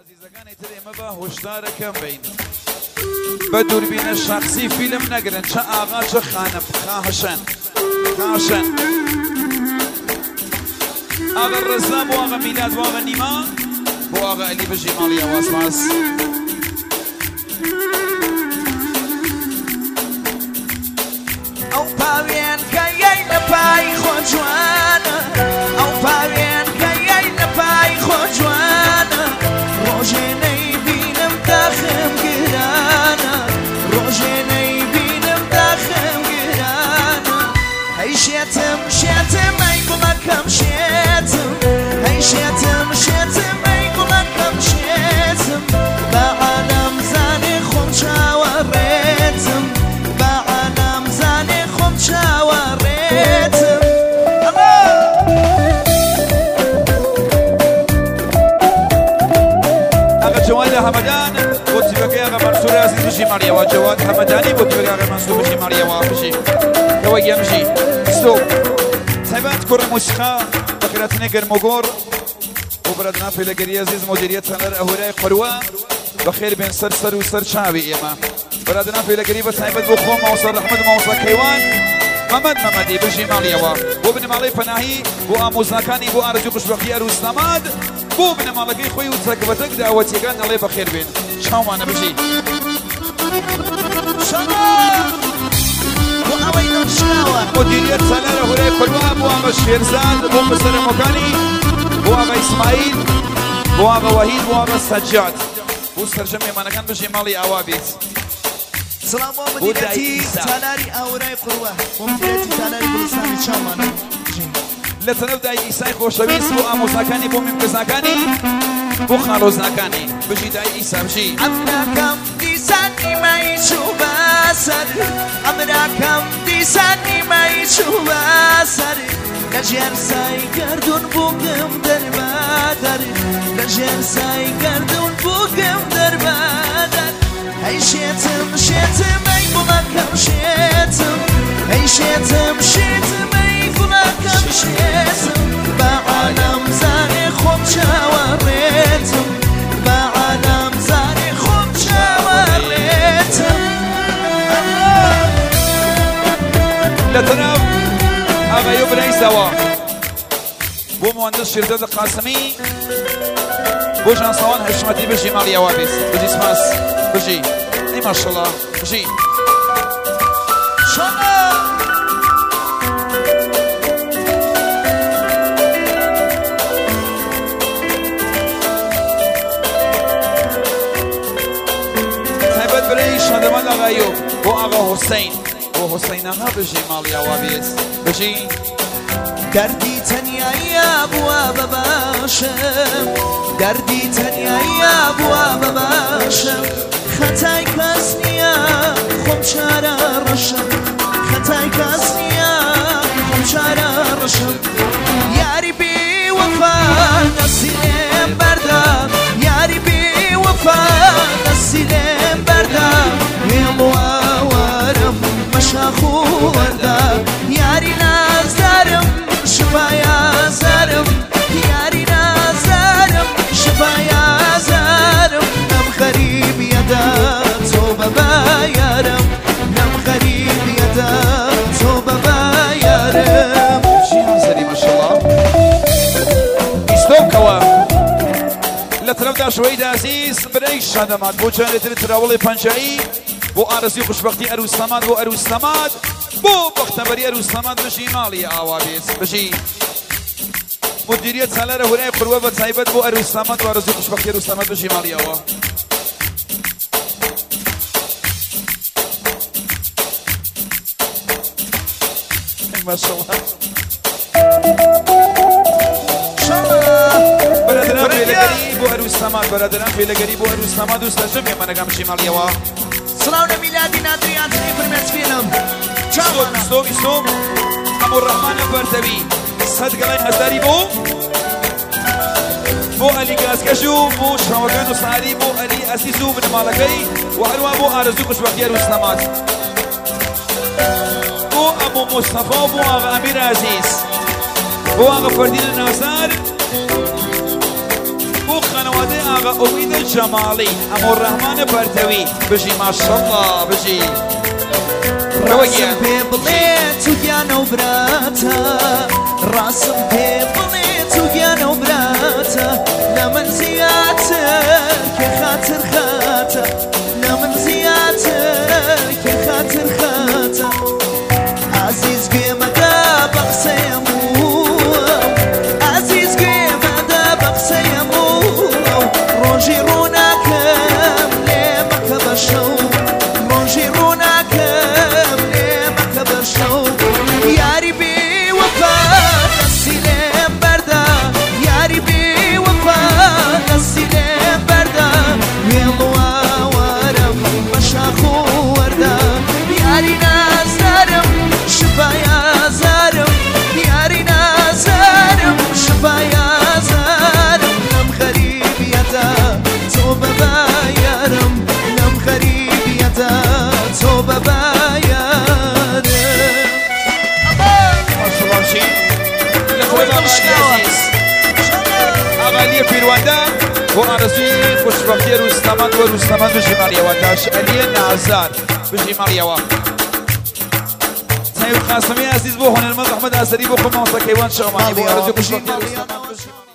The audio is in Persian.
عزیزەکانی تر ئێمە بە هۆشدارەکەم بین بە دووربینە شخصی فیلم نەگرن چه ئاغا چه خانم خاهشن ئاغا ڕەزا بۆ ئاغا میلاد بۆ ئاغا نیما بۆ ئاغا ئەلی بژی ماڵی ئەواسماس ئەو پاوێن کە یای لە پای خۆ جوانە ئەو پاوێن کە یای لە پای خۆ جوانە ڕۆژێ نەیبینم داخم گرانە ڕۆژێ نەیبینم داخم گرانە هەی شێتم ئەی گوڵەکەم شێتم هەی شێتم ئەی گوڵەکەم شێتم بە عالەم زانێ خۆم چاوەڕێتم بە عالەم زانێ خۆم چاوەڕێتم ئاغا جواد هەمەدان بۆ تیبەکەی ئاغا مەنسوور عەزیز بژی ماڵیەوە جواد هەمەدانی بۆ تیبەکەی ئاغا مەنسوور بژی ماڵیەوە بژی کەوە گەمژی ستۆ تایبەت کوڕە موسیقا بەکراتنەی گەرمۆگۆڕ بۆ بەرادنا پێلەگەری عەزیز مدیریەت سەنەر ئەهورای قەروە بەخێر بێن سەر و سەر چاوی ئێمە بەرادنا پێلەگەری بە تایبەت بۆ خۆ ماوەسە ڕەحمەت ماوەسە کەیوان مەمەد مەمەدی بژی ماڵیەوە بۆ بنەماڵەی پەناهی بۆ ئامۆزاکانی بۆ ئارەجوو خوشبەختی ئەروستەماد بۆ بنەماڵەکەی خۆی و چەکبەتەک داوەتیەکان دەڵێ بەخێر بێن چاومانە بژی مدیریت سالار هورای قربان بو آقا شیرزاد بو مسلموکانی بو آقا اسماعیل بو آقا وحید بو آقا سجاد بو سرجمه منکان بشی مالی اوابیت سلام بۆ مدیرەتی سالاری ئاورای قڕوە بۆ مدیرەتی سالاری گوڵستانی چاوانە لە تەنەو دای ئیسای خۆشەویست بۆ ئامۆزاکانی بۆ میمکەزاکانی بۆ خاڵۆزناکانی بژی دای ئیسا بژی ئەمراکەم دیسانی مای چوو بەسەر ئەمراکەم دیسانی مای چوو بەسەر لە ژێر سای گەردوون بووگم دەربادەر لە ژێر سای گەردوون بووگم دەربادەر هەی شێتم ئەی گوڵەکەم شێتم هەی شێتم ئەی گوڵەکەم شێتم بە عالەم زانێ خۆم چاوەڕێتم بە عالەم زانێ خۆم چاوەڕێتم لە تەنەو ئاغای و برایزەوە بۆ مهندس شیردەد قاسمی بۆ ژانسەوان هەشمەتی بژی ماڵی ئەوابیت بژی سپاس بژی ای ماشەڵڵا بژی تایبەت برای شادەمان ئاغایۆ بۆ ئاغا حوسەین بۆ حوسەین ئاغا بژی ماڵی ئەوابیت بژی دەردی تەنیاییە بووە بە باشم دەردی تەنیاییە بووە بە باشم خەتای کەس نییە خۆم چارە ڕەشم خەتای کەس نییە خۆم چارە ڕەشم یاری بێوەفا دەستی لێم بەردا یاری بێوەفا دەستی لێم بەردا هێڵ و ئاوارم مەشاخ و وەردا یاری نازدارم شفای زارم یاری نازارم شفای زارم نم غریبیەدا تۆ بەبا یارم نم غریبیەدا تۆ بەبا یارم ژی هەمسەری ماشەڵڵا ئیستۆکەوە لە تەرەفدا شوەیدا عەزیز برەی شادەمات بۆ جارێتر تراوەڵی پەنجایی بۆ ئارەزوی خوشبەختی ئەروستەماد بۆ ئەروستەماد بۆ بەختەبەری ئەروستەماد بژی ماڵی ئاوابێت بژی مدیریەت سالارە هورای قڕوە بە تایبەت بۆ ئەروستەماد و ئارەزوی خوشبەختی ئەروستەماد بژی ماڵیەوە ماشەڵڵا بەرادران پێلەگەری بۆ ئەروستەماد بەرادران پێلەگەری بۆ ئەروستەماد و سەرجەم هێمانەکان بژی ماڵیەوە سلااو لە میلادی نادریاتنی فرمێت فیلم ئیسۆم ئەمو ڕەحمانە بەردەوی سەد گەڵای هەزاری بۆ ئەلی گازگەژ و بۆ شاوەکان و ساری بۆ ئەلی ئەسیز و بنەماڵەکەی و هەروە بۆ ئارەزوو خوشبەختی ئەروستەماد بۆ ئەمو مستەفا و بۆ ئاغا ئەمیر عەزیز بۆ ئاغا فەردینە نازار بۆ خانواده آقا امید جمالی امو الرحمن پرتوی بجی ماشاءالله بجی راسم پی بله تو گیانو براتا راسم پی بله تو گیانو براتا نمن زیادتر که خاطر خاطر نمن زیادتر که خاطر خاطر عزیز گیمده بقسیمو عزیز گیمده بقسیمو روژی رونکم لیمک بشو روژی رونکم لیمک بشو یاری بی وفا نسیلم برده یاری بی وفا نسیلم برده ویلو آوارم بشاخو ورده یاری نازدارم شفایا زارم یاری نازدارم شفایا زارم نم غریبیتا تو بابا یارم نم غریبیتا تو بابا یارم ماشاءالله بجی اقلی پیرونده و عرصی خوشبختی روستمند و روستمند بجی مالیوا داش علی نازار بجی مالیوا سعید قاسمی عزیز بو هنرمند احمد عزری بو خو موسیقی وان شما عرضی خوشبختی روستمند